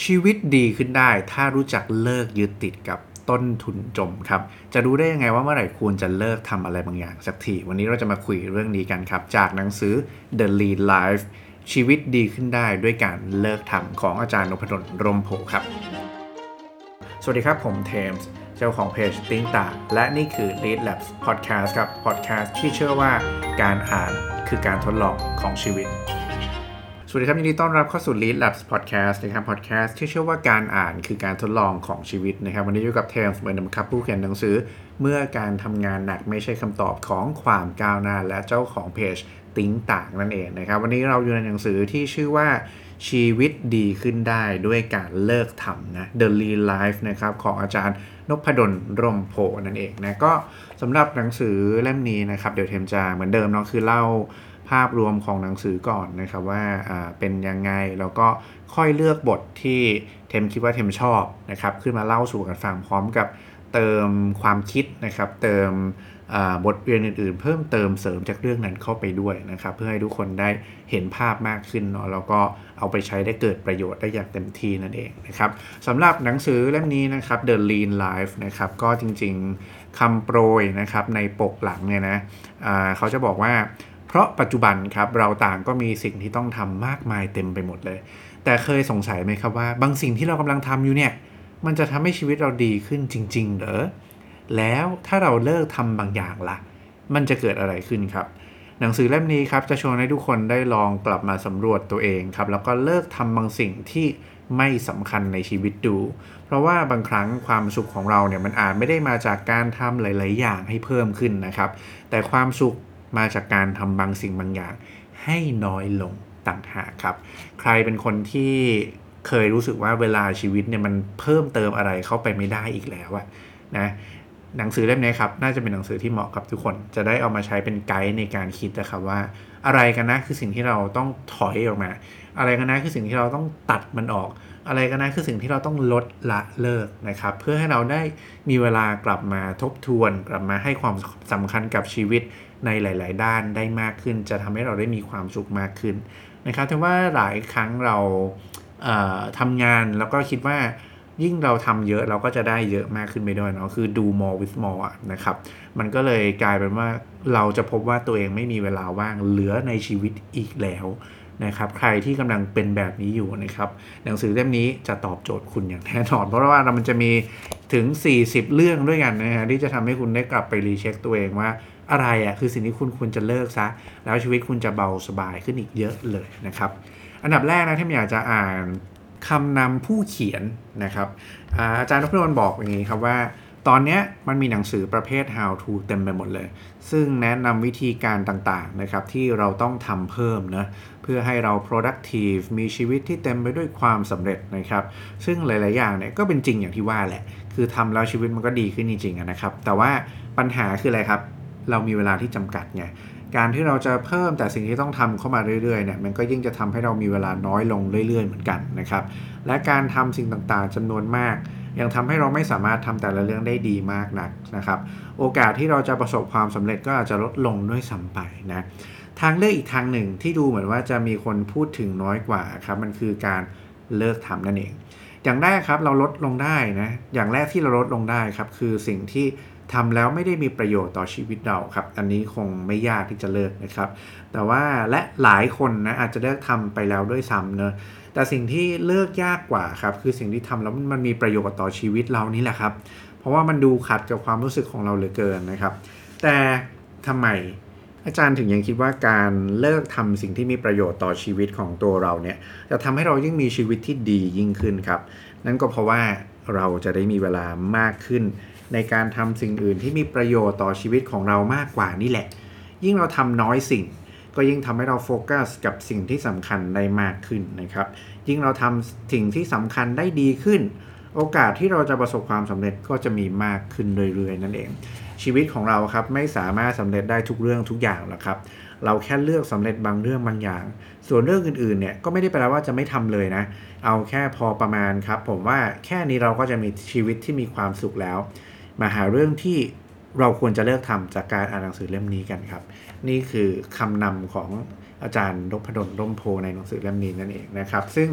ชีวิตดีขึ้นได้ถ้ารู้จักเลิกยึดติดกับต้นทุนจมครับจะรู้ได้ยังไงว่าเมื่อไหร่ควรจะเลิกทำอะไรบางอย่างสักทีวันนี้เราจะมาคุยเรื่องนี้กันครับจากหนังสือ The Lean Life ชีวิตดีขึ้นได้ด้วยการเลิกทำของอาจารย์นพดลร่มโพครับสวัสดีครับผมเทมส์เจ้าของเพจติ้งต่างและนี่คือ Lead Labs Podcast ครับ Podcast ที่เชื่อว่าการอ่านคือการทดลองของชีวิตสวัสดีครับยินดีต้อนรับเข้าสู่ Lead Labs Podcast นะครับ Podcast ที่เชื่อว่าการอ่านคือการทดลองของชีวิตนะครับวันนี้อยู่กับเทมส์เหมือนเดิมครับผู้เขียนหนังสือเมื่อการทำงานหนักไม่ใช่คำตอบของความก้าวหน้าและเจ้าของเพจติ้งต่างนั่นเองนะครับวันนี้เราอยู่ในหนังสือที่ชื่อว่าชีวิตดีขึ้นได้ด้วยการเลิกทำนะ The Lean Life นะครับของอาจารย์นพดลร่มโพนั่นเองนะก็สำหรับหนังสือเล่มนี้นะครับเดี๋ยวเทมจะเหมือนเดิมเนาะคือเล่าภาพรวมของหนังสือก่อนนะครับว่าเป็นยังไงแล้วก็ค่อยเลือกบทที่เทมคิดว่าเทมชอบนะครับขึ้นมาเล่าสู่กันฟังพร้อมกับเติมความคิดนะครับเติมบทเรียนอื่นๆเพิ่มเติมเสริมจากเรื่องนั้นเข้าไปด้วยนะครับเพื่อให้ทุกคนได้เห็นภาพมากขึ้นเนาะแล้วก็เอาไปใช้ได้เกิดประโยชน์ได้อย่างเต็มที่นั่นเองนะครับสำหรับหนังสือเล่มนี้นะครับ The Lean Life นะครับก็จริงๆคำโปรยนะครับในปกหลังเนี่ยนะเขาจะบอกว่าเพราะปัจจุบันครับเราต่างก็มีสิ่งที่ต้องทำมากมายเต็มไปหมดเลยแต่เคยสงสัยไหมครับว่าบางสิ่งที่เรากำลังทำอยู่เนี่ยมันจะทำให้ชีวิตเราดีขึ้นจริงๆเหรอแล้วถ้าเราเลิกทำบางอย่างล่ะมันจะเกิดอะไรขึ้นครับหนังสือเล่มนี้ครับจะชวนให้ทุกคนได้ลองกลับมาสำรวจตัวเองครับแล้วก็เลิกทำบางสิ่งที่ไม่สำคัญในชีวิตดูเพราะว่าบางครั้งความสุขของเราเนี่ยมันอาจไม่ได้มาจากการทำหลายๆอย่างให้เพิ่มขึ้นนะครับแต่ความสุขมาจากการทำบางสิ่งบางอย่างให้น้อยลงต่างหากครับใครเป็นคนที่เคยรู้สึกว่าเวลาชีวิตเนี่ยมันเพิ่มเติมอะไรเข้าไปไม่ได้อีกแล้วอะนะหนังสือเล่มนี้ครับน่าจะเป็นหนังสือที่เหมาะกับทุกคนจะได้เอามาใช้เป็นไกด์ในการคิดนะครับว่าอะไรกันนะคือสิ่งที่เราต้องถอยออกมาอะไรกันนะคือสิ่งที่เราต้องตัดมันออกอะไรกันนะคือสิ่งที่เราต้องลดละเลิกนะครับเพื่อให้เราได้มีเวลากลับมาทบทวนกลับมาให้ความสำคัญกับชีวิตในหลายๆด้านได้มากขึ้นจะทำให้เราได้มีความสุขมากขึ้นนะครับแต่ว่าหลายครั้งเราทำงานแล้วก็คิดว่ายิ่งเราทำเยอะเราก็จะได้เยอะมากขึ้นไปด้วยเนาะคือ do more with more นะครับมันก็เลยกลายเป็นว่าเราจะพบว่าตัวเองไม่มีเวลาว่างเหลือในชีวิตอีกแล้วนะครับใครที่กำลังเป็นแบบนี้อยู่นะครับหนังสือเล่มนี้จะตอบโจทย์คุณอย่างแน่นอนเพราะว่ามันจะมีถึง40เรื่องด้วยกันนะฮะที่จะทำให้คุณได้กลับไปรีเช็คตัวเองว่าอะไรคือสิ่งที่คุณควรจะเลิกซะแล้วชีวิตคุณจะเบาสบายขึ้นอีกเยอะเลยนะครับอันดับแรกนะที่อยากจะอ่านคำนำผู้เขียนนะครับอาจารย์นพดลบอกอย่างนี้ครับว่าตอนนี้มันมีหนังสือประเภท how to เต็มไปหมดเลยซึ่งแนะนำวิธีการต่างๆนะครับที่เราต้องทำเพิ่มนะเพื่อให้เรา productive มีชีวิตที่เต็มไปด้วยความสำเร็จนะครับซึ่งหลายๆอย่างเนี่ยก็เป็นจริงอย่างที่ว่าแหละคือทำแล้วชีวิตมันก็ดีขึ้นจริงๆนะครับแต่ว่าปัญหาคืออะไรครับเรามีเวลาที่จำกัดไงการที่เราจะเพิ่มแต่สิ่งที่ต้องทำเข้ามาเรื่อยๆเนี่ยมันก็ยิ่งจะทำให้เรามีเวลาน้อยลงเรื่อยๆเหมือนกันนะครับและการทำสิ่งต่างๆจำนวนมากยังทำให้เราไม่สามารถทำแต่ละเรื่องได้ดีมากนักนะครับโอกาสที่เราจะประสบความสำเร็จก็อาจจะลดลงด้วยซ้ำไปนะทางเลือกอีกทางหนึ่งที่ดูเหมือนว่าจะมีคนพูดถึงน้อยกว่าครับมันคือการเลิกทำนั่นเองอย่างแรกครับเราลดลงได้นะอย่างแรกที่เราลดลงได้ครับคือสิ่งที่ทำแล้วไม่ได้มีประโยชน์ต่อชีวิตเราครับอันนี้คงไม่ยากที่จะเลิกนะครับแต่ว่าและหลายคนนะอาจจะเลิกทำไปแล้วด้วยซ้ำเนอะแต่สิ่งที่เลิกยากกว่าครับคือสิ่งที่ทำแล้วมันมีประโยชน์ต่อชีวิตเรานี่แหละครับเพราะว่ามันดูขัดกับความรู้สึกของเราเหลือเกินนะครับแต่ทำไมอาจารย์ถึงยังคิดว่าการเลิกทำสิ่งที่มีประโยชน์ต่อชีวิตของตัวเราเนี่ยจะทำให้เรายิ่งมีชีวิตที่ดียิ่งขึ้นครับนั่นก็เพราะว่าเราจะได้มีเวลามากขึ้นในการทำสิ่งอื่นที่มีประโยชน์ต่อชีวิตของเรามากกว่านี่แหละยิ่งเราทำน้อยสิ่งก็ยิ่งทำให้เราโฟกัสกับสิ่งที่สำคัญได้มากขึ้นนะครับยิ่งเราทำสิ่งที่สำคัญได้ดีขึ้นโอกาสที่เราจะประสบความสำเร็จก็จะมีมากขึ้นเรื่อยๆนั่นเองชีวิตของเราครับไม่สามารถสำเร็จได้ทุกเรื่องทุกอย่างหรอกครับเราแค่เลือกสำเร็จบางเรื่องบางอย่างส่วนเรื่องอื่นๆเนี่ยก็ไม่ได้แปลว่าจะไม่ทำเลยนะเอาแค่พอประมาณครับผมว่าแค่นี้เราก็จะมีชีวิตที่มีความสุขแล้วมาหาเรื่องที่เราควรจะเลิกทำจากการอ่านหนังสือเล่มนี้กันครับนี่คือคำนำของอาจารย์นพดลร่มโพในหนังสือเล่มนี้นั่นเองนะครับซึ่ง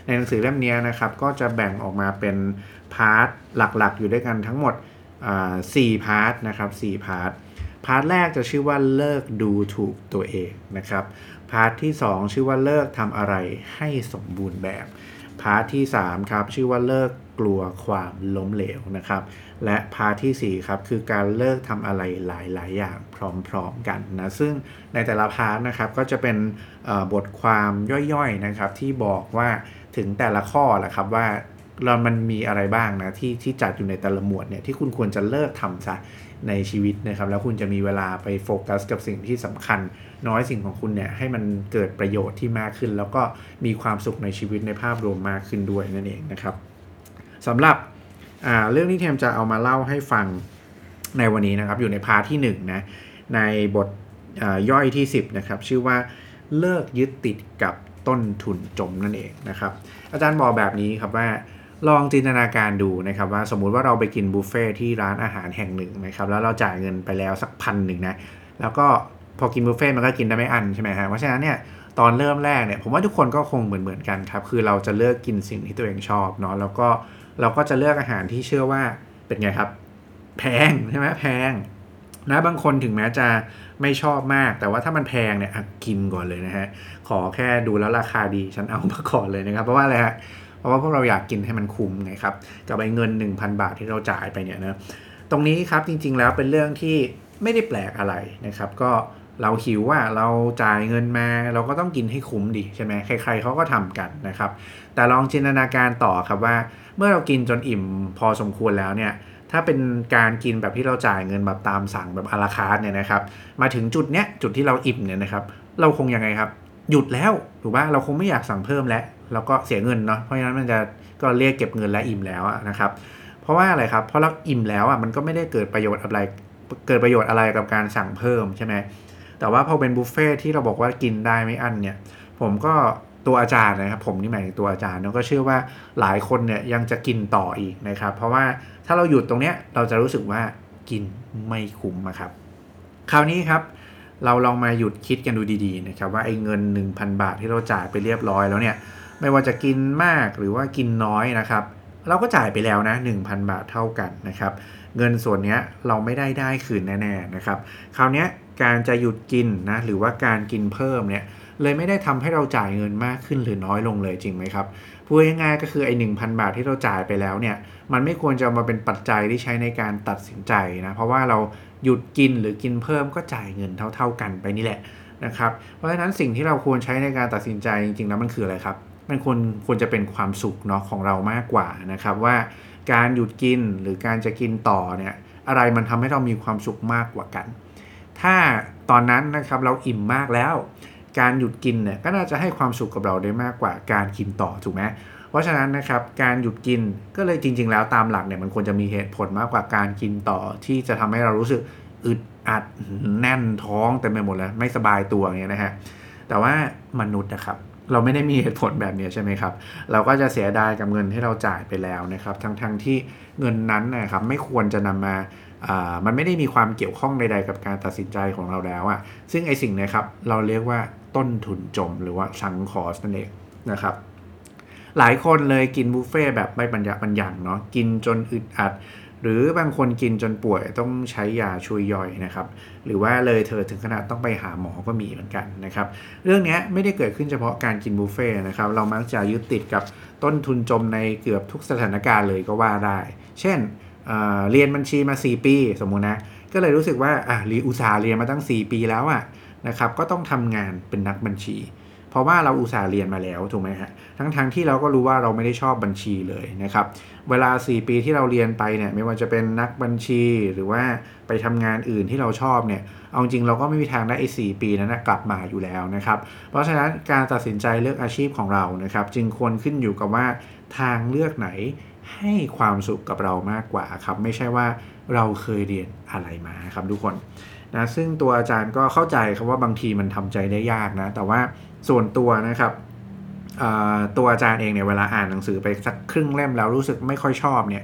ในหนังสือเล่มนี้นะครับก็จะแบ่งออกมาเป็นพาร์ทหลักๆอยู่ด้วยกันทั้งหมด4พาร์ทนะครับ4พาร์ทแรกจะชื่อว่าเลิกดูถูกตัวเองนะครับพาร์ทที่2ชื่อว่าเลิกทำอะไรให้สมบูรณ์แบบพาร์ทที่3ครับชื่อว่าเลิกกลัวความล้มเหลวนะครับและพาร์ทที่4ครับคือการเลิกทำอะไรหลายๆอย่างพร้อมๆกันนะซึ่งในแต่ละพาร์ทนะครับก็จะเป็นบทความย่อยๆนะครับที่บอกว่าถึงแต่ละข้อแหละครับว่ามันมีอะไรบ้างนะที่จัดอยู่ในแต่ละหมวดเนี่ยที่คุณควรจะเลิกทำซะในชีวิตนะครับแล้วคุณจะมีเวลาไปโฟกัสกับสิ่งที่สำคัญน้อยสิ่งของคุณเนี่ยให้มันเกิดประโยชน์ที่มากขึ้นแล้วก็มีความสุขในชีวิตในภาพรวมมากขึ้นด้วยนั่นเองนะครับสำหรับเรื่องที่เทมจะเอามาเล่าให้ฟังในวันนี้นะครับอยู่ในพาร์ทที่1นะในบทย่อยที่10นะครับชื่อว่าเลิกยึดติดกับต้นทุนจมนั่นเองนะครับอาจารย์บอกแบบนี้ครับว่าลองจินตนาการดูนะครับว่าสมมุติว่าเราไปกินบุฟเฟ่ที่ร้านอาหารแห่งหนึ่งนะครับแล้วเราจ่ายเงินไปแล้วสัก1,000นะแล้วก็พอกินบุฟเฟ่มันก็กินได้ไม่อั้นใช่ไหมฮะเพราะฉะนั้นเนี่ยตอนเริ่มแรกเนี่ยผมว่าทุกคนก็คงเหมือนกันครับคือเราจะเลือกกินสิ่งที่ตัวเองชอบเนาะแล้วก็เราก็จะเลือกอาหารที่เชื่อว่าเป็นไงครับแพงใช่ไหมแพงนะบางคนถึงแม้จะไม่ชอบมากแต่ว่าถ้ามันแพงเนี่ยกินก่อนเลยนะฮะขอแค่ดูแล้วราคาดีฉันเอามาก่อนเลยนะครับเพราะว่าอะไรฮะเพราะว่าพวกเราอยากกินให้มันคุ้มไงครับกับไอ้เงิน 1,000 บาทที่เราจ่ายไปเนี่ยนะตรงนี้ครับจริงๆแล้วเป็นเรื่องที่ไม่ได้แปลกอะไรนะครับก็เราหิวว่าเราจ่ายเงินมาเราก็ต้องกินให้คุ้มดิใช่ไหมใครๆเขาก็ทำกันนะครับแต่ลองจินตนาการต่อครับว่าเมื่อเรากินจนอิ่มพอสมควรแล้วเนี่ยถ้าเป็นการกินแบบที่เราจ่ายเงินแบบตามสั่งแบบอาราคาร์ทเนี่ยนะครับมาถึงจุดเนี้ยจุดที่เราอิ่มเนี่ยนะครับเราคงยังไงครับหยุดแล้วถูกป่ะเราคงไม่อยากสั่งเพิ่มแล้วเราก็เสียเงินเนาะเพราะฉะนั้นมันจะก็เรียกเก็บเงินและอิ่มแล้วนะครับเพราะว่าอะไรครับเพราะเราอิ่มแล้วมันก็ไม่ได้เกิดประโยชน์อะไรกับการสั่งเพิ่มใช่ไหมแต่ว่าพอเป็นบุฟเฟ่ที่เราบอกว่ากินได้ไม่อั้นเนี่ยผมก็ตัวอาจารย์นะครับผมนี่หมายถึงตัวอาจารย์ก็เชื่อว่าหลายคนเนี่ยยังจะกินต่ออีกนะครับเพราะว่าถ้าเราหยุดตรงเนี้ยเราจะรู้สึกว่ากินไม่คุ้มครับคราวนี้ครับเราลองมาหยุดคิดกันดูดีๆนะครับว่าไอ้เงิน 1,000 บาทที่เราจ่ายไปเรียบร้อยแล้วเนี่ยไม่ว่าจะกินมากหรือว่ากินน้อยนะครับเราก็จ่ายไปแล้วนะ 1,000 บาทเท่ากันนะครับเงินส่วนนี้เราไม่ได้คืนแน่ๆนะครับคราวนี้การจะหยุดกินนะหรือว่าการกินเพิ่มเนี่ยเลยไม่ได้ทำให้เราจ่ายเงินมากขึ้นหรือน้อยลงเลยจริงไหมครับพูดง่ายๆก็คือไอ้ 1,000 บาทที่เราจ่ายไปแล้วเนี่ยมันไม่ควรจะมาเป็นปัจจัยที่ใช้ในการตัดสินใจนะเพราะว่าเราหยุดกินหรือกินเพิ่มก็จ่ายเงินเท่าๆกันไปนี่แหละนะครับเพราะฉะนั้นสิ่งที่เราควรใช้ในการตัดสินใจจริงๆแล้วมันคืออะไรครับมันควรจะเป็นความสุขเนาะของเรามากกว่านะครับว่าการหยุดกินหรือการจะกินต่อเนี่ยอะไรมันทำให้เรามีความสุขมากกว่ากันถ้าตอนนั้นนะครับเราอิ่มมากแล้วการหยุดกินเนี่ยก็น่าจะให้ความสุขกับเราได้มากกว่าการกินต่อถูกไหมเพราะฉะนั้นนะครับการหยุดกินก็เลยจริงๆแล้วตามหลักเนี่ยมันควรจะมีเหตุผลมากกว่าการกินต่อที่จะทำให้เรารู้สึกอึดอัดแน่นท้องเต็มไปหมดแล้วไม่สบายตัวอย่างเงี้ยนะฮะแต่ว่ามนุษย์นะครับเราไม่ได้มีเหตุผลแบบนี้ใช่ไหมครับเราก็จะเสียดายกับเงินที่เราจ่ายไปแล้วนะครับทั้งที่เงินนั้นนะครับไม่ควรจะนำมามันไม่ได้มีความเกี่ยวข้องใดๆกับการตัดสินใจของเราแล้วอะซึ่งไอสิ่งนี้ครับเราเรียกว่าต้นทุนจมหรือว่าซังคอสนั่นเองนะครับหลายคนเลยกินบุฟเฟ่แบบไม่บรรยังเนาะกินจนอึดอัดหรือบางคนกินจนป่วยต้องใช้ยาช่วยย่อยนะครับหรือว่าเลยเธอถึงขนาดต้องไปหาหมอก็มีเหมือนกันนะครับเรื่องนี้ไม่ได้เกิดขึ้นเฉพาะการกินบุฟเฟ่นะครับเรามักจะยึดติดกับต้นทุนจมในเกือบทุกสถานการณ์เลยก็ว่าได้เช่นเรียนบัญชีมา4ปีสมมุตินะก็เลยรู้สึกว่าอุตสาห์เรียนมาตั้ง4ปีแล้วนะครับก็ต้องทำงานเป็นนักบัญชีเพราะว่าเราอุตส่าห์เรียนมาแล้วถูกไหมฮะทั้งที่เราก็รู้ว่าเราไม่ได้ชอบบัญชีเลยนะครับเวลา4ปีที่เราเรียนไปเนี่ยไม่ว่าจะเป็นนักบัญชีหรือว่าไปทำงานอื่นที่เราชอบเนี่ยเอาจริงเราก็ไม่มีทางได้4ปีนั้นกลับมาอยู่แล้วนะครับเพราะฉะนั้นการตัดสินใจเลือกอาชีพของเรานะครับจึงควรขึ้นอยู่กับว่าทางเลือกไหนให้ความสุขกับเรามากกว่าครับไม่ใช่ว่าเราเคยเรียนอะไรมาครับทุกคนนะซึ่งตัวอาจารย์ก็เข้าใจครับว่าบางทีมันทำใจได้ยากนะแต่ว่าส่วนตัวนะครับตัวอาจารย์เองเนี่ยเวลาอ่านหนังสือไปสักครึ่งเล่มแล้วรู้สึกไม่ค่อยชอบเนี่ย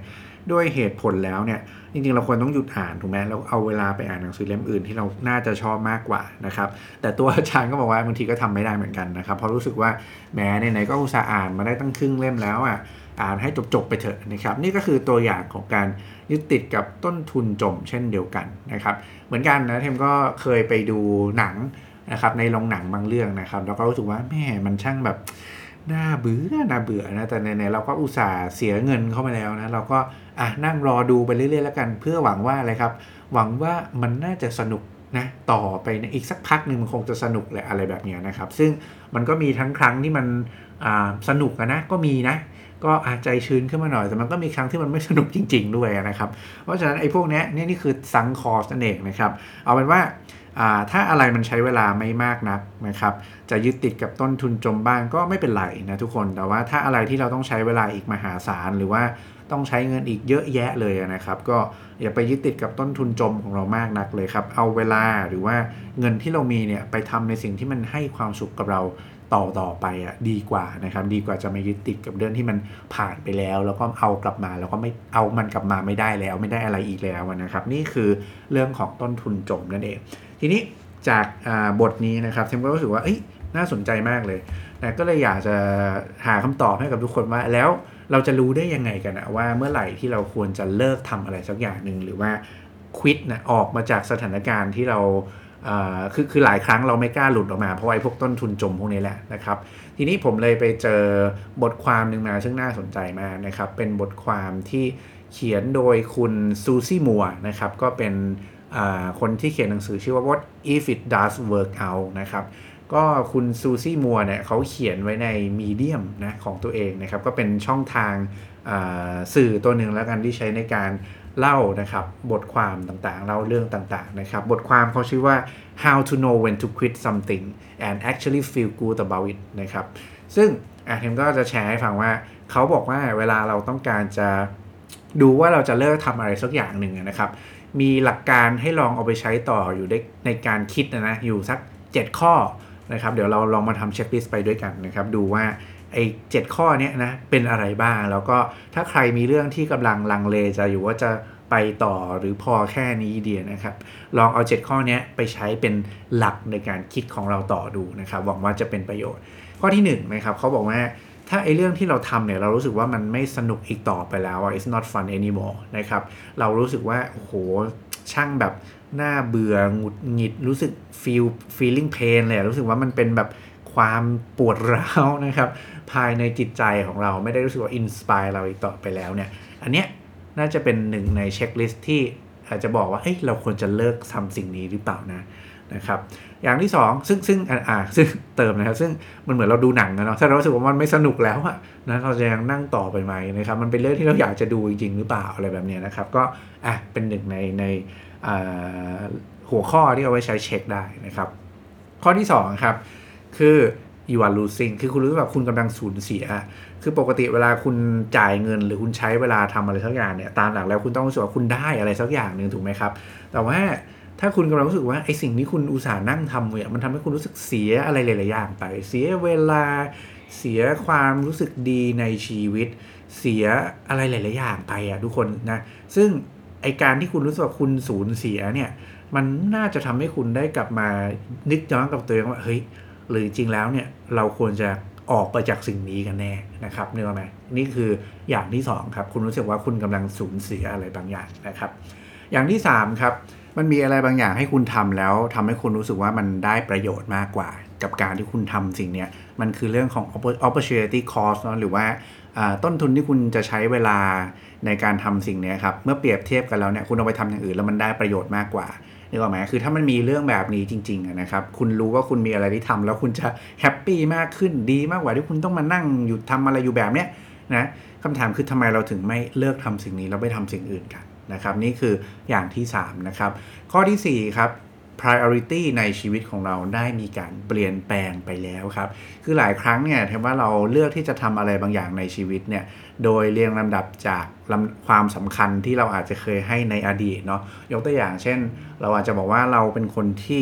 ด้วยเหตุผลแล้วเนี่ยจริงๆเราควรต้องหยุดอ่านถูกไหมแล้วเอาเวลาไปอ่านหนังสือเล่มอื่นที่เราน่าจะชอบมากกว่านะครับแต่ตัวอาจารย์ก็บอกว่าบางทีก็ทำไม่ได้เหมือนกันนะครับเพราะรู้สึกว่าแม้ไหนๆก็อุตส่าห์อ่านมาได้ตั้งครึ่งเล่มแล้วอ่านให้จบๆไปเถอะนะครับนี่ก็คือตัวอย่างของการยึดติดกับต้นทุนจมเช่นเดียวกันนะครับเหมือนกันนะเทมก็เคยไปดูหนังนะครับในโรงหนังบางเรื่องนะครับแล้วก็รู้สึกว่าแม่มันช่างแบบน่าเบื่อนะแต่ในเราก็อุตส่าห์เสียเงินเข้ามาแล้วนะเราก็นั่งรอดูไปเรื่อยๆแล้วกันเพื่อหวังว่าอะไรครับหวังว่ามันน่าจะสนุกนะต่อไปในอีกสักพักหนึ่งมันคงจะสนุกแหละอะไรแบบนี้นะครับซึ่งมันก็มีทั้งครั้งที่มันสนุกนะก็มีนะก็ใจชื้นขึ้นมาหน่อยแต่มันก็มีครั้งที่มันไม่สนุกจริงๆด้วยนะครับเพราะฉะนั้นไอ้พวกนี้นี่คือซังคอสนั่นเองนะครับเอาเป็นว่าถ้าอะไรมันใช้เวลาไม่มากนักนะครับจะยึดติดกับต้นทุนจมบ้างก็ไม่เป็นไรนะทุกคนแต่ว่าถ้าอะไรที่เราต้องใช้เวลาอีกมหาศาลหรือว่าต้องใช้เงินอีกเยอะแยะเลยนะครับก็อย่าไปยึดติดกับต้นทุนจมของเรามากนักเลยครับเอาเวลาหรือว่าเงินที่เรามีเนี่ยไปทำในสิ่งที่มันให้ความสุขกับเราต่อไปดีกว่านะครับดีกว่าจะมายึดติดกับเรื่องที่มันผ่านไปแล้วแล้วก็เอากลับมาแล้วก็ไม่เอามันกลับมาไม่ได้แล้วไม่ได้อะไรอีกแล้วนะครับนี่คือเรื่องของต้นทุนจมนั่นเองทีนี้จากบทนี้นะครับเทมก็รู้สึกว่าน่าสนใจมากเลยนะก็เลยอยากจะหาคำตอบให้กับทุกคนว่าแล้วเราจะรู้ได้ยังไงกันนะว่าเมื่อไหร่ที่เราควรจะเลิกทำอะไรสักอย่างหนึ่งหรือว่าควิตนะออกมาจากสถานการณ์ที่เราคือหลายครั้งเราไม่กล้าหลุดออกมาเพราะไอ้พวกต้นทุนจมพวกนี้แหละนะครับทีนี้ผมเลยไปเจอบทความหนึ่งมาซึ่งน่าสนใจมากนะครับเป็นบทความที่เขียนโดยคุณซูซี่มัวนะครับก็เป็นคนที่เขียนหนังสือชื่อว่า What If It Does Work Out นะครับก็คุณซูซี่มัวเนี่ยเขาเขียนไว้ใน Medium นะของตัวเองนะครับก็เป็นช่องทางสื่อตัวหนึ่งแล้วกันที่ใช้ในการเล่านะครับบทความต่างๆเล่าเรื่องต่างๆนะครับบทความเขาชื่อว่า How to Know When to Quit Something and Actually Feel Good About It นะครับซึ่งเทมก็จะแชร์ให้ฟังว่าเขาบอกว่าเวลาเราต้องการจะดูว่าเราจะเลิกทำอะไรสักอย่างหนึ่งนะครับมีหลักการให้ลองเอาไปใช้ต่ออยู่ในการคิดนะอยู่สัก7ข้อนะครับเดี๋ยวเราลองมาทำเช็คลิสต์ไปด้วยกันนะครับดูว่าไอ้7ข้อนี้นะเป็นอะไรบ้างแล้วก็ถ้าใครมีเรื่องที่กำลังลังเลจะอยู่ว่าจะไปต่อหรือพอแค่นี้เดียวนะครับลองเอา7ข้อนี้ไปใช้เป็นหลักในการคิดของเราต่อดูนะครับหวังว่าจะเป็นประโยชน์ข้อที่1นะครับเขาบอกว่าถ้าไอ้เรื่องที่เราทำเนี่ยเรารู้สึกว่ามันไม่สนุกอีกต่อไปแล้วit's not fun anymore นะครับเรารู้สึกว่าโอ้โหช่างแบบน่าเบื่อหงุดหงิดรู้สึกfeeling pain เลยรู้สึกว่ามันเป็นแบบความปวดร้าวนะครับภายในจิตใจของเราไม่ได้รู้สึกว่าอินสไปร์เราอีกต่อไปแล้วเนี่ยอันเนี้ยน่าจะเป็นหนึ่งในเช็คลิสต์ที่อาจจะบอกว่าเราควรจะเลิกทำสิ่งนี้หรือเปล่านะครับอย่างที่2ซึ่งเติมนะครับซึ่งมันเหมือนเราดูหนังนะเนาะถ้าเรารู้สึกว่ามันไม่สนุกแล้วนะเราจะยังนั่งต่อไปไหมนะครับมันเป็นเรื่องที่เราอยากจะดูจริงๆหรือเปล่าอะไรแบบนี้นะครับก็เป็นหนึ่งในหัวข้อที่เอาไว้ใช้เช็คได้นะครับข้อที่2ครับคือ you are losing คือคุณรู้สึกว่าคุณกำลังสูญเสียคือปกติเวลาคุณจ่ายเงินหรือคุณใช้เวลาทำอะไรสักอย่างเนี่ยตามหลักแล้วคุณต้องรู้สึกว่าคุณได้อะไรสักอย่างนึงถูกไหมครับแต่ว่าถ้าคุณกำลังรู้สึกว่าไอ้สิ่งที่คุณอุตส่าห์นั่งทำเนี่ยมันทำให้คุณรู้สึกเสียอะไรหลายๆอย่างไปเสียเวลาเสียความรู้สึกดีในชีวิตเสียอะไรหลายๆอย่างไปทุกคนนะซึ่งไอ้การที่คุณรู้สึกว่าคุณสูญเสียเนี่ยมันน่าจะทำให้คุณได้กลับมานึกย้อนกับตัวเองว่าเฮ้ยหรือจริงแล้วเนี่ยเราควรจะออกไปจากสิ่งนี้กันแน่นะครับนึกออกไหมนี่คืออย่างที่2ครับคุณรู้สึกว่าคุณกำลังสูญเสียอะไรบางอย่างนะครับอย่างที่3ครับมันมีอะไรบางอย่างให้คุณทำแล้วทำให้คุณรู้สึกว่ามันได้ประโยชน์มากกว่ากับการที่คุณทำสิ่งนี้มันคือเรื่องของ opportunity cost หรือว่าต้นทุนที่คุณจะใช้เวลาในการทำสิ่งนี้ครับเมื่อเปรียบเทียบกันแล้วเนี่ยคุณเอาไปทำอย่างอื่นแล้วมันได้ประโยชน์มากกว่านึกออกไหมคือถ้ามันมีเรื่องแบบนี้จริงๆนะครับคุณรู้ว่าคุณมีอะไรที่ทำแล้วคุณจะแฮปปี้มากขึ้นดีมากกว่าที่คุณต้องมานั่งอยู่ทำอะไรอยู่แบบเนี้ยนะคำถามคือทำไมเราถึงไม่เลิกทำสิ่งนี้แล้วไปทำสิ่งอื่นกันนะครับนี่คืออย่างที่3นะครับข้อที่4ครับ priority ในชีวิตของเราได้มีการเปลี่ยนแปลงไปแล้วครับคือหลายครั้งเนี่ยถือว่าเราเลือกที่จะทำอะไรบางอย่างในชีวิตเนี่ยโดยเรียงลำดับจากความสำคัญที่เราอาจจะเคยให้ในอดีตเนาะยกตัวอย่างเช่นเราอาจจะบอกว่าเราเป็นคนที่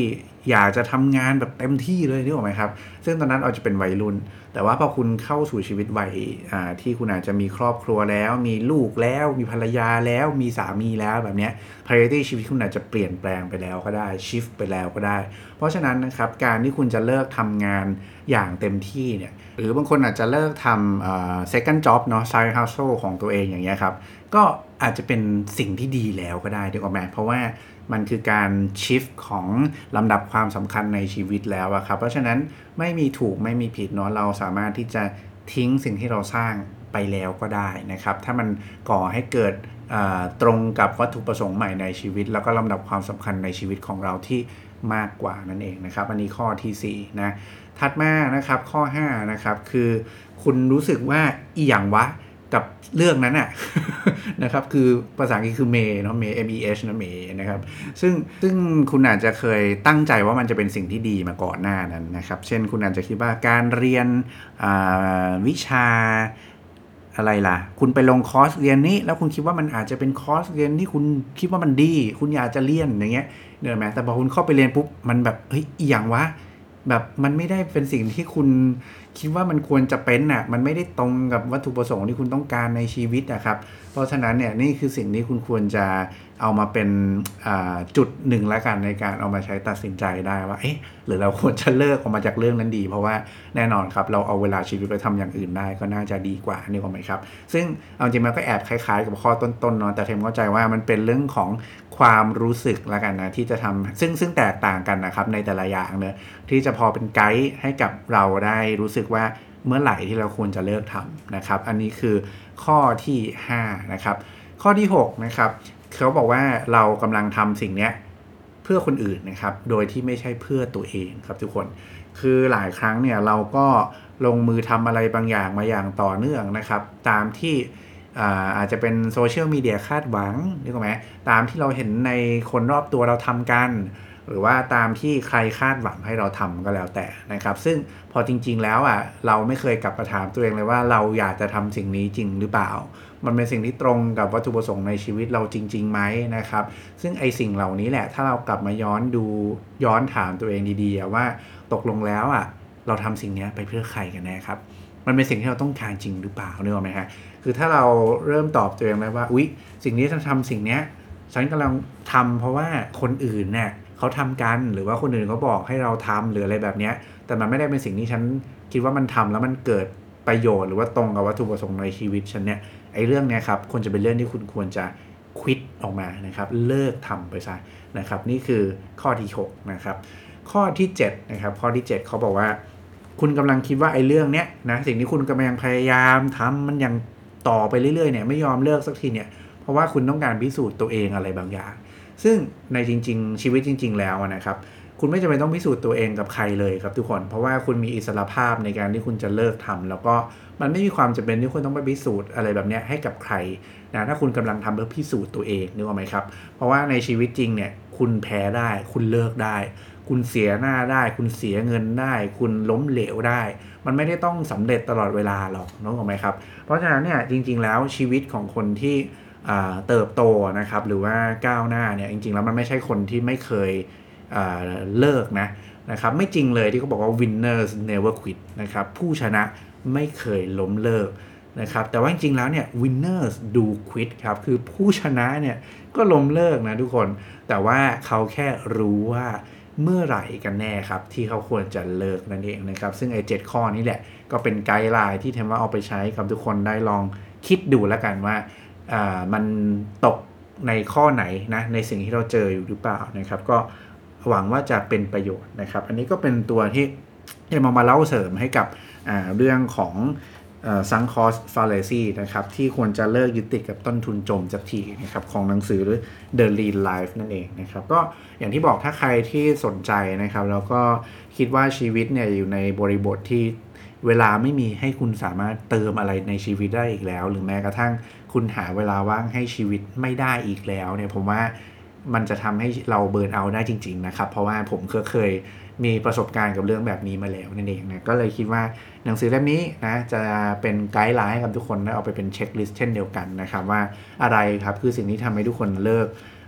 อยากจะทำงานแบบเต็มที่เลยนึกออกไหมครับซึ่งตอนนั้นเราจะเป็นวัยรุ่นแต่ว่าพอคุณเข้าสู่ชีวิตวัยที่คุณอาจจะมีครอบครัวแล้วมีลูกแล้วมีภรรยาแล้วมีสามีแล้วแบบเนี้ย priority ชีวิตคุณอาจจะเปลี่ยนแปลงไปแล้วก็ได้ shift ไปแล้วก็ได้เพราะฉะนั้นนะครับการที่คุณจะเลิกทำงานอย่างเต็มที่เนี่ยหรือบางคนอาจจะเลิกทำsecond job เนาะ side hustle ของตัวเองอย่างเงี้ยครับก็อาจจะเป็นสิ่งที่ดีแล้วก็ได้ดีกว่าไหมเพราะว่ามันคือการ shift ของลำดับความสำคัญในชีวิตแล้วอะครับเพราะฉะนั้นไม่มีถูกไม่มีผิดเนาะเราสามารถที่จะทิ้งสิ่งที่เราสร้างไปแล้วก็ได้นะครับถ้ามันก่อให้เกิดตรงกับวัตถุประสงค์ใหม่ในชีวิตแล้วก็ลำดับความสำคัญในชีวิตของเราที่มากกว่านั่นเองนะครับอันนี้ข้อที่4นะถัดมานะครับข้อ5นะครับคือคุณรู้สึกว่าอีหยังวะกับเรื่องนั้นอ่ะ นะครับคือภาษาอังกฤษคือเมเนาะเม MEH นะเมนะครับซึ่งคุณอาจจะเคยตั้งใจว่ามันจะเป็นสิ่งที่ดีมาก่อนหน้านั้นนะครับเช่นคุณอาจจะคิดว่าการเรียนวิชาอะไรล่ะคุณไปลงคอร์สเรียนนี้แล้วคุณคิดว่ามันอาจจะเป็นคอร์สเรียนที่คุณคิดว่ามันดีคุณอยากจะเรียนอย่างเงี้ยเนอะไหมแต่พอคุณเข้าไปเรียนปุ๊บมันแบบเฮ้ยอีหยังวะแบบมันไม่ได้เป็นสิ่งที่คุณคิดว่ามันควรจะเป็นน่ะมันไม่ได้ตรงกับวัตถุประสงค์ที่คุณต้องการในชีวิตนะครับเพราะฉะนั้นเนี่ยนี่คือสิ่งที่คุณควรจะเอามาเป็นจุดหนึ่งแล้วกันในการเอามาใช้ตัดสินใจได้ว่าเอ๊ะหรือเราควรจะเลิกออกมาจากเรื่องนั้นดีเพราะว่าแน่นอนครับเราเอาเวลาชีวิตไปทำอย่างอื่นได้ก็น่าจะดีกว่านี่ก็ไหมครับซึ่งเอาจริงมันก็แอบคล้ายๆกับข้อต้นๆเนาะแต่เทมเข้าใจว่ามันเป็นเรื่องของความรู้สึกแล้วกันนะที่จะทำซึ่งแตกต่างกันนะครับในแต่ละอย่างเนอะที่จะพอเป็นไกด์ให้กับเราได้รู้สึกว่าเมื่อไหร่ที่เราควรจะเลิกทำนะครับอันนี้คือข้อที่5นะครับข้อที่6นะครับเขาบอกว่าเรากำลังทำสิ่งนี้เพื่อคนอื่นนะครับโดยที่ไม่ใช่เพื่อตัวเองครับทุกคนคือหลายครั้งเนี่ยเราก็ลงมือทำอะไรบางอย่างมาอย่างต่อเนื่องนะครับตามที่อาจจะเป็นโซเชียลมีเดียคาดหวังนึกออกไหมตามที่เราเห็นในคนรอบตัวเราทำกันหรือว่าตามที่ใครคาดหวังให้เราทำก็แล้วแต่นะครับซึ่งพอจริงๆแล้วเราไม่เคยกลับมาถามตัวเองเลยว่าเราอยากจะทำสิ่งนี้จริงหรือเปล่ามันเป็นสิ่งที่ตรงกับวัตถุประสงค์ในชีวิตเราจริงๆไหมนะครับซึ่งไอสิ่งเหล่านี้แหละถ้าเรากลับมาย้อนถามตัวเองดีๆว่าตกลงแล้วเราทำสิ่งนี้ไปเพื่อใครกันแน่ครับมันเป็นสิ่งที่เราต้องการจริงหรือเปล่านึกออกไหมฮะคือถ้าเราเริ่มตอบตัวเองแล้วว่าอุ๊ยสิ่งนี้ฉันทำสิ่งนี้ฉันกำลังทำเพราะว่าคนอื่นเนี่ยเขาทำกันหรือว่าคนอื่นเขาบอกให้เราทำหรืออะไรแบบนี้แต่มันไม่ได้เป็นสิ่งที่ฉันคิดว่ามันทำแล้วมันเกิดประโยชน์หรือว่าตรงกับวัตถุประสงค์ในชีวิตฉันเนี่ยไอ้เรื่องนี้ครับควรจะเป็นเรื่องที่คุณควรจะควิตออกมานะครับเลิกทำไปซะนะครับนี่คือข้อที่6นะครับข้อที่7นะครับข้อที่7เขาบอกว่าคุณกำลังคิดว่าไอ้เรื่องเนี้ยนะสิ่งที่คุณกำลังพยายามทำมันยังต่อไปเรื่อยๆเนี่ยไม่ยอมเลิกสักทีเนี่ยเพราะว่าคุณต้องการพิสูจน์ตัวเองอะไรบางอย่างซึ่งในจริงๆชีวิตจริงๆแล้วนะครับคุณไม่จำเป็นต้องพิสูจน์ตัวเองกับใครเลยครับทุกคนเพราะว่าคุณมีอิสรภาพในการที่คุณจะเลิกทำแล้วก็มันไม่มีความจำเป็นที่คุณต้องไปพิสูจน์อะไรแบบนี้ให้กับใครนะถ้าคุณกำลังทำเพื่อพิสูจน์ตัวเองนึกออกไหมครับเพราะว่าในชีวิตจริงเนี่ยคุณแพ้ได้คุณเลิกได้คุณเสียหน้าได้คุณเสียเงินได้คุณล้มเหลวได้มันไม่ได้ต้องสำเร็จตลอดเวลาหรอกนึกออกไหมครับเพราะฉะนั้นเนี่ยจริงๆแล้วชีวิตของคนที่เติบโตนะครับหรือว่าก้าวหน้าเนี่ยจริงๆแล้วมันไม่ใช่คนที่ไม่เคยเลิกนะครับไม่จริงเลยที่เขาบอกว่า winners never quit นะครับผู้ชนะไม่เคยล้มเลิกนะครับแต่ว่าจริงๆแล้วเนี่ย winners do quit ครับคือผู้ชนะเนี่ยก็ล้มเลิกนะทุกคนแต่ว่าเขาแค่รู้ว่าเมื่อไหร่กันแน่ครับที่เขาควรจะเลิกนั่นเองนะครับซึ่งไอ้7ข้อนี้แหละก็เป็นไกด์ไลน์ที่เทมว่าเอาไปใช้กับทุกคนได้ลองคิดดูแล้วกันว่ามันตกในข้อไหนนะในสิ่งที่เราเจออยู่หรือเปล่านะครับก็หวังว่าจะเป็นประโยชน์นะครับอันนี้ก็เป็นตัวที่มาเล่าเสริมให้กับเรื่องของsunk cost fallacy นะครับที่ควรจะเลิกยึดติดกับต้นทุนจมสักทีนะครับของหนังสือ The Lean Life นั่นเองนะครับก็อย่างที่บอกถ้าใครที่สนใจนะครับแล้วก็คิดว่าชีวิตเนี่ยอยู่ในบริบทที่เวลาไม่มีให้คุณสามารถเติมอะไรในชีวิตได้อีกแล้วหรือแม้กระทั่งคุณหาเวลาว่างให้ชีวิตไม่ได้อีกแล้วเนี่ยผมว่ามันจะทำให้เราเบิร์นเอาท์ได้จริงๆนะครับเพราะว่าผมเคยมีประสบการณ์กับเรื่องแบบนี้มาแล้วนั่นเองนะก็เลยคิดว่าหนังสือเล่มนี้นะจะเป็นไกด์ไลน์ให้กับทุกคนได้เอาไปเป็นเช็คลิสต์เช่นเดียวกันนะครับว่าอะไรครับคือสิ่งที่ทำให้ทุกคนเลิก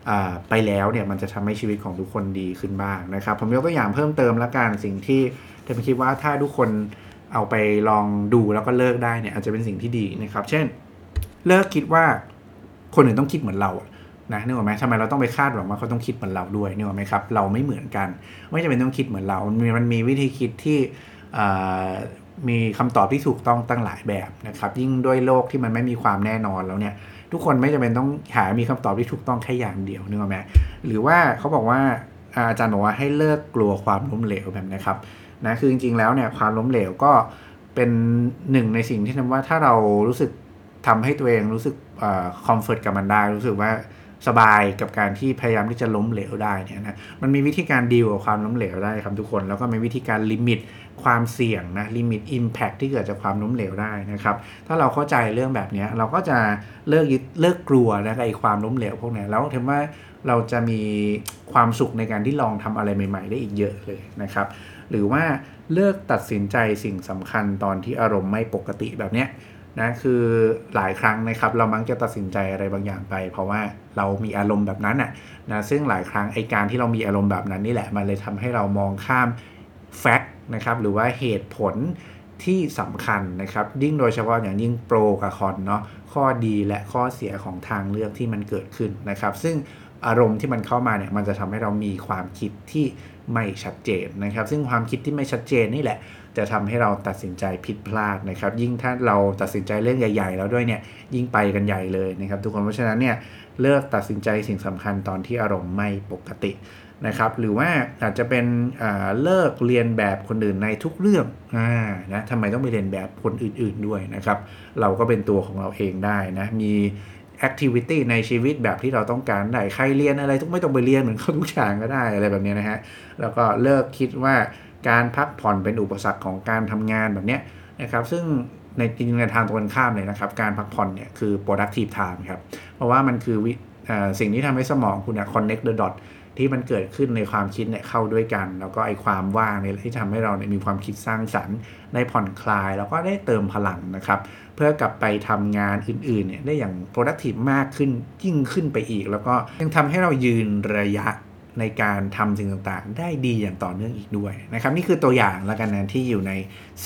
ไปแล้วเนี่ยมันจะทำให้ชีวิตของทุกคนดีขึ้นบ้างนะครับผมยกตัวอย่างเพิ่มเติมละกันสิ่งที่ผมคิดว่าถ้าทุกคนเอาไปลองดูแล้วก็เลิกได้เนี่ยอาจจะเป็นสิ่งที่ดีนะครับเช่นเลิกคิดว่าคนอื่นต้องคิดเหมือนเรานะนึกออกไหมทำไมเราต้องไปคาดหวังว่าเขาต้องคิดเหมือนเราด้วยนึกออกไหมครับเราไม่เหมือนกันไม่จำเป็นต้องคิดเหมือนเรามันมีวิธีคิดที่มีคำตอบที่ถูกต้องตั้งหลายแบบนะครับยิ่งด้วยโลกที่มันไม่มีความแน่นอนแล้วเนี่ยทุกคนไม่จำเป็นต้องมีคำตอบที่ถูกต้องแค่อย่างเดียวนึกออกไหมหรือว่าเขาบอกว่าอาจารย์บอกว่าให้เลิกกลัวความล้มเหลวแบบนะครับนะคือจริงๆแล้วเนี่ยความล้มเหลวก็เป็นหนึ่งในสิ่งที่ทำว่าถ้าเรารู้สึกทำให้ตัวเองรู้สึกคอมฟอร์ตกับมันได้รู้สึกว่าสบายกับการที่พยายามที่จะล้มเหลวได้เนี่ยนะมันมีวิธีการดีลกับความล้มเหลวได้ครับทุกคนแล้วก็มีวิธีการลิมิตความเสี่ยงนะลิมิต impact ที่เกิดจากความล้มเหลวได้นะครับถ้าเราเข้าใจเรื่องแบบนี้เราก็จะเลิกกลัวนะไอ้ความล้มเหลวพวกนี้แล้วถือว่าเราจะมีความสุขในการที่ลองทำอะไรใหม่ๆได้อีกเยอะเลยนะครับหรือว่าเลิกตัดสินใจสิ่งสำคัญตอนที่อารมณ์ไม่ปกติแบบนี้นะคือหลายครั้งนะครับเรามักจะตัดสินใจอะไรบางอย่างไปเพราะว่าเรามีอารมณ์แบบนั้นนะซึ่งหลายครั้งไอ้การที่เรามีอารมณ์แบบนั้นนี่แหละมันเลยทำให้เรามองข้ามแฟกต์นะครับหรือว่าเหตุผลที่สำคัญนะครับยิ่งโดยเฉพาะอย่างยิ่งโปรกับคอนเนาะข้อดีและข้อเสียของทางเลือกที่มันเกิดขึ้นนะครับซึ่งอารมณ์ที่มันเข้ามาเนี่ยมันจะทำให้เรามีความคิดที่ไม่ชัดเจนนะครับซึ่งความคิดที่ไม่ชัดเจนนี่แหละจะทำให้เราตัดสินใจผิดพลาดนะครับยิ่งถ้าเราตัดสินใจเรื่องใหญ่ๆแล้วด้วยเนี่ยยิ่งไปกันใหญ่เลยนะครับทุกคนเพราะฉะนั้นเนี่ยเลิกตัดสินใจสิ่งสำคัญตอนที่อารมณ์ไม่ปกตินะครับหรือว่าอาจจะเป็นเลิกเรียนแบบคนอื่นในทุกเรื่องนะทำไมต้องไปเรียนแบบคนอื่นๆด้วยนะครับเราก็เป็นตัวของเราเองได้นะมีactivity ในชีวิตแบบที่เราต้องการได้ใครเรียนอะไรไม่ต้องไปเรียนเหมือนเขาทุกอย่างก็ได้อะไรแบบนี้นะฮะแล้วก็เลิกคิดว่าการพักผ่อนเป็นอุปสรรคของการทำงานแบบนี้นะครับซึ่งในจริงในทางตรงกันข้ามเลยนะครับการพักผ่อนเนี่ยคือ productive time ครับเพราะว่ามันคือสิ่งที่ทำให้สมองคุณ connect the dot ที่มันเกิดขึ้นในความคิดเนี่ยเข้าด้วยกันแล้วก็ไอความว่างเนี่ยที่ทำให้เราเนี่ยมีความคิดสร้างสรรค์ได้ผ่อนคลายแล้วก็ได้เติมพลังนะครับเพื่อกลับไปทำงานอื่นๆเนี่ยได้อย่าง productive มากขึ้นยิ่งขึ้นไปอีกแล้วก็ยังทำให้เรายืนระยะในการทำสิ่งต่างๆได้ดีอย่างต่อเนื่องอีกด้วยนะครับนี่คือตัวอย่างแล้วกันนะที่อยู่ใน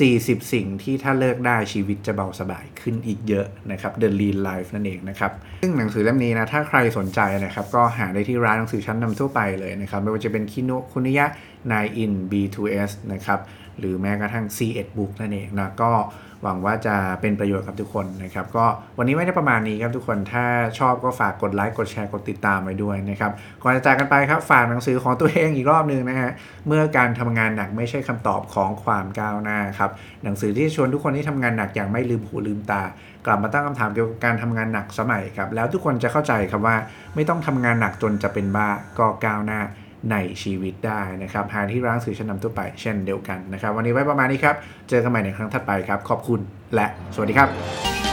40สิ่งที่ถ้าเลิกได้ชีวิตจะเบาสบายขึ้นอีกเยอะนะครับ The Lean Life นั่นเองนะครับซึ่งหนังสือเล่มนี้นะถ้าใครสนใจนะครับก็หาได้ที่ร้านหนังสือชั้นนำทั่วไปเลยนะครับไม่ว่าจะเป็นคิโนคุนิยะ 9in B2S นะครับหรือแม้กระทั่ง C1 Book นั่นเองนะก็หวังว่าจะเป็นประโยชน์กับทุกคนนะครับก็วันนี้ไม่ได้ประมาณนี้ครับทุกคนถ้าชอบก็ฝากกดไลค์กดแชร์กดติดตามไว้ด้วยนะครับก่อนจะจากกันไปครับฝากหนังสือของตัวเองอีกรอบนึงนะฮะเมื่อการทำงานหนักไม่ใช่คำตอบของความก้าวหน้าครับหนังสือที่ชวนทุกคนที่ทำงานหนักอย่างไม่ลืมหูลืมตากลับมาตั้งคำถามเกี่ยวกับการทำงานหนักสมัยครับแล้วทุกคนจะเข้าใจครับว่าไม่ต้องทำงานหนักจนจะเป็นบ้าก็ก้าวหน้าในชีวิตได้นะครับหาที่ร้านสื่อชั้นนำทั่วไปเช่นเดียวกันนะครับวันนี้ไว้ประมาณนี้ครับเจอกันใหม่ในครั้งถัดไปครับขอบคุณและสวัสดีครับ